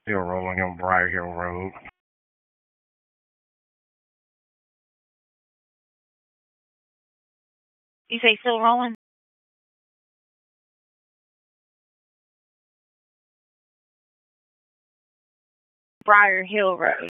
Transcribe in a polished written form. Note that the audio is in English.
Still rolling on Briar Hill Road. You say still rolling? Briar Hill Road.